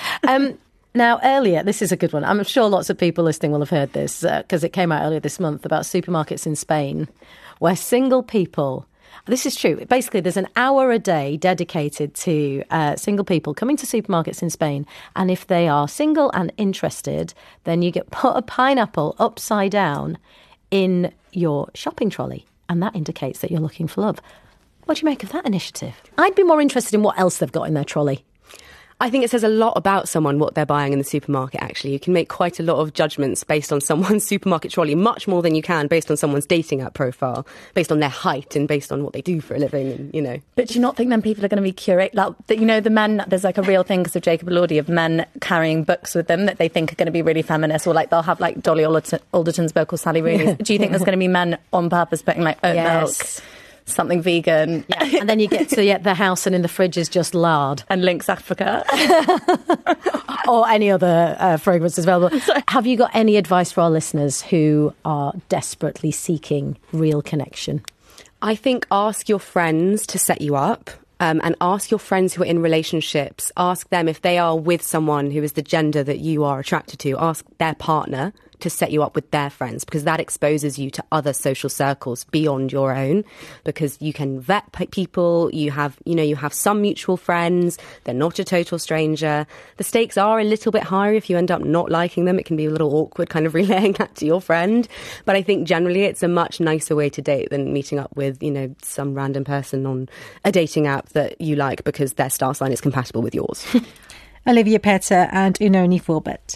Now, earlier, this is a good one. I'm sure lots of people listening will have heard this because it came out earlier this month about supermarkets in Spain where single people... This is true. Basically, there's an hour a day dedicated to single people coming to supermarkets in Spain. And if they are single and interested, then you get put a pineapple upside down in your shopping trolley. And that indicates that you're looking for love. What do you make of that initiative? I'd be more interested in what else they've got in their trolley. I think it says a lot about someone, what they're buying in the supermarket, actually. You can make quite a lot of judgments based on someone's supermarket trolley, much more than you can based on someone's dating app profile, based on their height and based on what they do for a living, and, But do you not think then people are going to be curate? Like, the men, there's like a real thing because of Jacob Elordi of men carrying books with them that they think are going to be really feminist, or like they'll have like Dolly Alderton's book or Sally Rooney's. Do you think there's going to be men on purpose putting like oat milk? Something vegan. Yeah. And then you get to the house and in the fridge is just lard. And Lynx Africa. Or any other fragrances available. Have you got any advice for our listeners who are desperately seeking real connection? I think ask your friends to set you up. And ask your friends who are in relationships, ask them if they are with someone who is the gender that you are attracted to. Ask their partner to set you up with their friends, because that exposes you to other social circles beyond your own, because you can vet people. You have some mutual friends. They're not a total stranger. The stakes are a little bit higher if you end up not liking them. It can be a little awkward kind of relaying that to your friend. But I think generally it's a much nicer way to date than meeting up with, some random person on a dating app that you like because their star sign is compatible with yours. Olivia Petter and Unoni Forbett.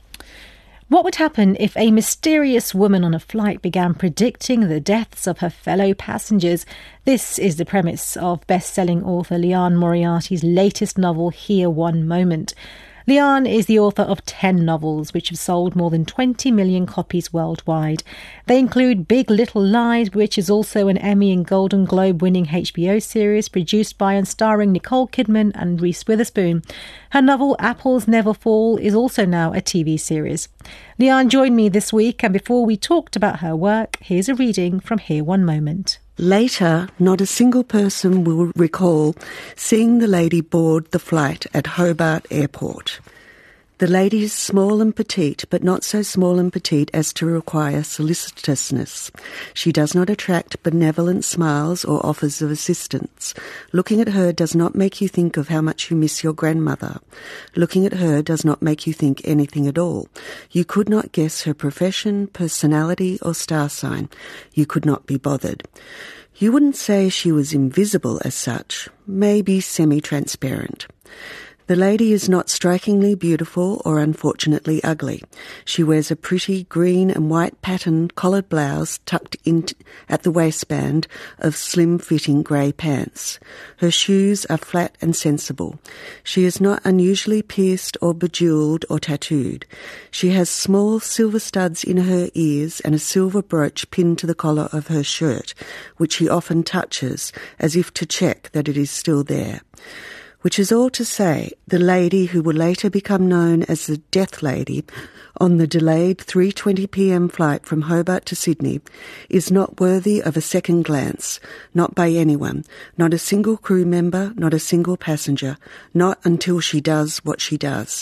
What would happen if a mysterious woman on a flight began predicting the deaths of her fellow passengers? This is the premise of best-selling author Liane Moriarty's latest novel, Here One Moment. Liane is the author of 10 novels, which have sold more than 20 million copies worldwide. They include Big Little Lies, which is also an Emmy and Golden Globe winning HBO series produced by and starring Nicole Kidman and Reese Witherspoon. Her novel Apples Never Fall is also now a TV series. Liane joined me this week, and before we talked about her work, here's a reading from Here One Moment. Later, not a single person will recall seeing the lady board the flight at Hobart Airport. The lady is small and petite, but not so small and petite as to require solicitousness. She does not attract benevolent smiles or offers of assistance. Looking at her does not make you think of how much you miss your grandmother. Looking at her does not make you think anything at all. You could not guess her profession, personality, or star sign. You could not be bothered. You wouldn't say she was invisible as such, maybe semi-transparent. The lady is not strikingly beautiful or unfortunately ugly. She wears a pretty green and white patterned collared blouse tucked in at the waistband of slim-fitting grey pants. Her shoes are flat and sensible. She is not unusually pierced or bejewelled or tattooed. She has small silver studs in her ears and a silver brooch pinned to the collar of her shirt, which she often touches as if to check that it is still there. Which is all to say, the lady who will later become known as the Death Lady on the delayed 3:20 p.m. flight from Hobart to Sydney is not worthy of a second glance, not by anyone, not a single crew member, not a single passenger, not until she does what she does.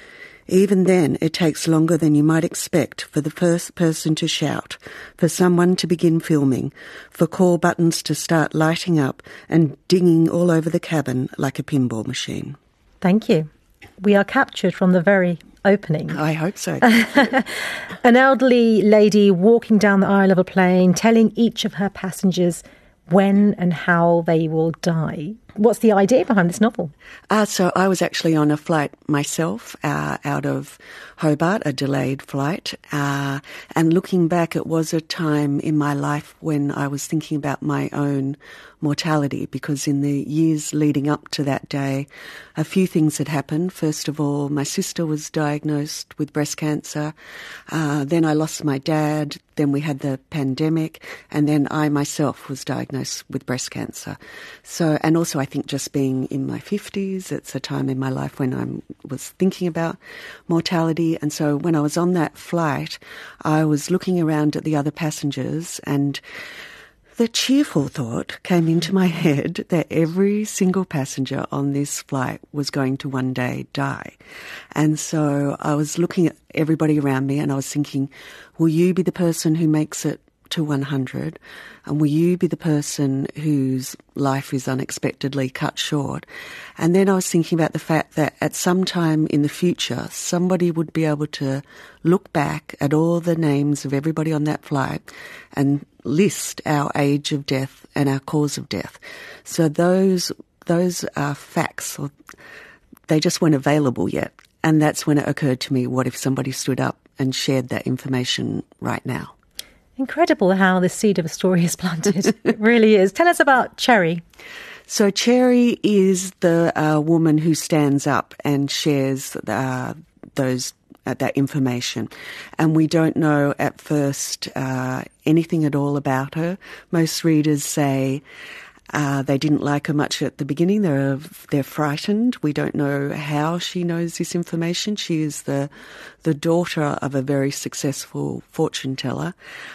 Even then, it takes longer than you might expect for the first person to shout, for someone to begin filming, for call buttons to start lighting up and dinging all over the cabin like a pinball machine. Thank you. We are captured from the very opening. I hope so. An elderly lady walking down the aisle of a plane, telling each of her passengers when and how they will die. What's the idea behind this novel? So I was actually on a flight myself out of Hobart, a delayed flight. And looking back, it was a time in my life when I was thinking about my own mortality, because in the years leading up to that day, a few things had happened. First of all, my sister was diagnosed with breast cancer. Then I lost my dad. Then we had the pandemic. And then I myself was diagnosed with breast cancer. So, and also I think just being in my 50s, it's a time in my life when I was thinking about mortality. And so when I was on that flight, I was looking around at the other passengers, and the cheerful thought came into my head that every single passenger on this flight was going to one day die. And so I was looking at everybody around me and I was thinking, will you be the person who makes it to 100? And will you be the person whose life is unexpectedly cut short? And then I was thinking about the fact that at some time in the future, somebody would be able to look back at all the names of everybody on that flight and list our age of death and our cause of death. So those are facts, or they just weren't available yet. And that's when it occurred to me, what if somebody stood up and shared that information right now? Incredible how the seed of a story is planted. It really is. Tell us about Cherry. So Cherry is the woman who stands up and shares that information. And we don't know at first anything at all about her. Most readers say they didn't like her much at the beginning. They're frightened. We don't know how she knows this information. She is the daughter of a very successful fortune teller.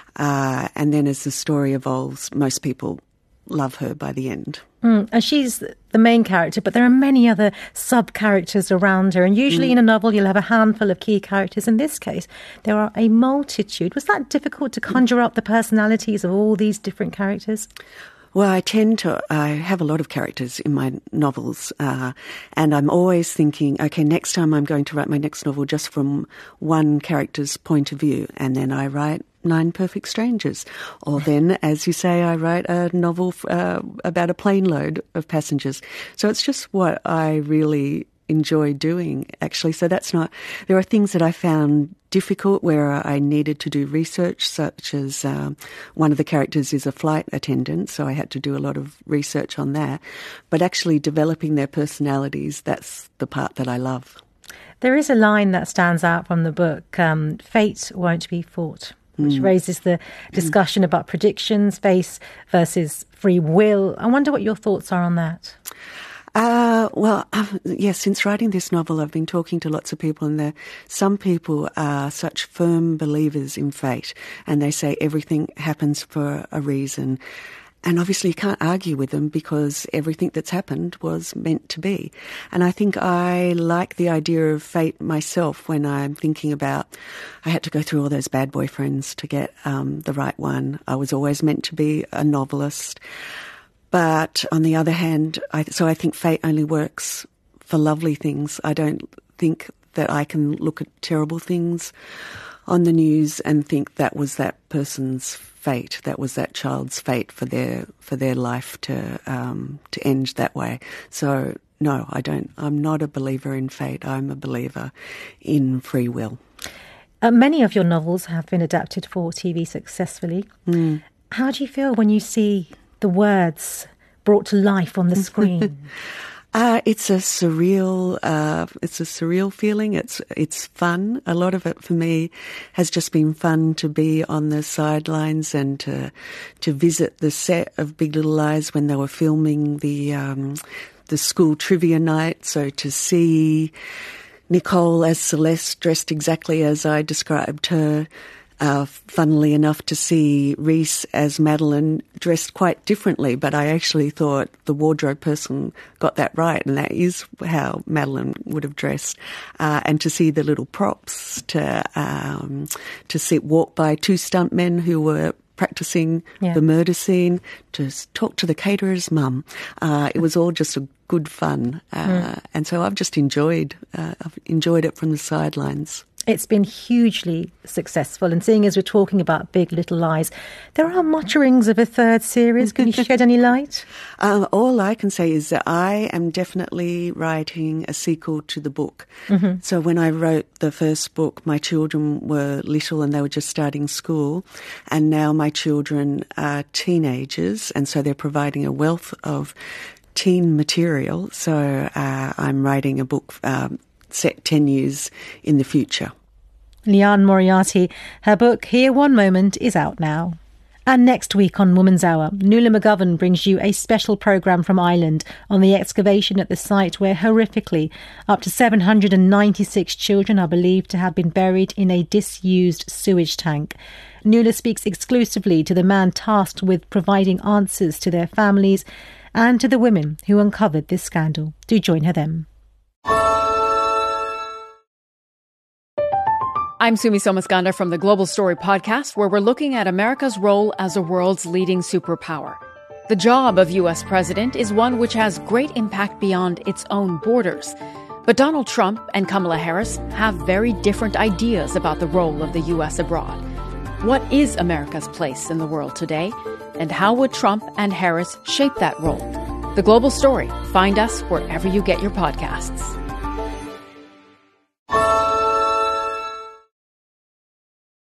And then as the story evolves, most people love her by the end. And she's the main character, but there are many other sub-characters around her. And usually in a novel, you'll have a handful of key characters. In this case, there are a multitude. Was that difficult to conjure up the personalities of all these different characters? Well, I have a lot of characters in my novels, and I'm always thinking, okay, next time I'm going to write my next novel just from one character's point of view, and then I write Nine Perfect Strangers. Or then, as you say, I write a novel about a plane load of passengers. So it's just what I really enjoy doing, actually. So there are things that I found difficult where I needed to do research, such as one of the characters is a flight attendant, so I had to do a lot of research on that. But actually developing their personalities, that's the part that I love. There is a line that stands out from the book, fate won't be fought, which raises the discussion about predictions, fate versus free will. I wonder what your thoughts are on that. Since writing this novel, I've been talking to lots of people, and some people are such firm believers in fate, and they say everything happens for a reason. And obviously you can't argue with them because everything that's happened was meant to be. And I think I like the idea of fate myself when I'm thinking about, I had to go through all those bad boyfriends to get the right one. I was always meant to be a novelist. But on the other hand, I think fate only works for lovely things. I don't think that I can look at terrible things on the news and think that was that person's fate, that was that child's fate for their life to end that way. So no, I don't. I'm not a believer in fate. I'm a believer in free will. Many of your novels have been adapted for TV successfully. How do you feel when you see the words brought to life on the screen? It's a surreal feeling. It's fun. A lot of it for me has just been fun to be on the sidelines and to visit the set of Big Little Lies when they were filming the school trivia night. So to see Nicole as Celeste dressed exactly as I described her. Funnily enough, to see Reese as Madeline dressed quite differently, but I actually thought the wardrobe person got that right, and that is how Madeline would have dressed. And to see the little props, to walk by two stuntmen who were practicing the murder scene, to talk to the caterer's mum. It was all just a good fun, and so I've just enjoyed it from the sidelines. It's been hugely successful, and seeing as we're talking about Big Little Lies, there are mutterings of a third series. Can you shed any light? All I can say is that I am definitely writing a sequel to the book. So when I wrote the first book, my children were little and they were just starting school, and now my children are teenagers, and so they're providing a wealth of teen material. So I'm writing a book set 10 years in the future. Liane Moriarty, her book Here One Moment is out now. And next week on Woman's Hour, Nuala McGovern brings you a special programme from Ireland on the excavation at the site where horrifically up to 796 children are believed to have been buried in a disused sewage tank. Nuala speaks exclusively to the man tasked with providing answers to their families and to the women who uncovered this scandal. Do join her then. I'm Sumi Somaskanda from the Global Story podcast, where we're looking at America's role as the world's leading superpower. The job of U.S. president is one which has great impact beyond its own borders. But Donald Trump and Kamala Harris have very different ideas about the role of the U.S. abroad. What is America's place in the world today? And how would Trump and Harris shape that role? The Global Story. Find us wherever you get your podcasts.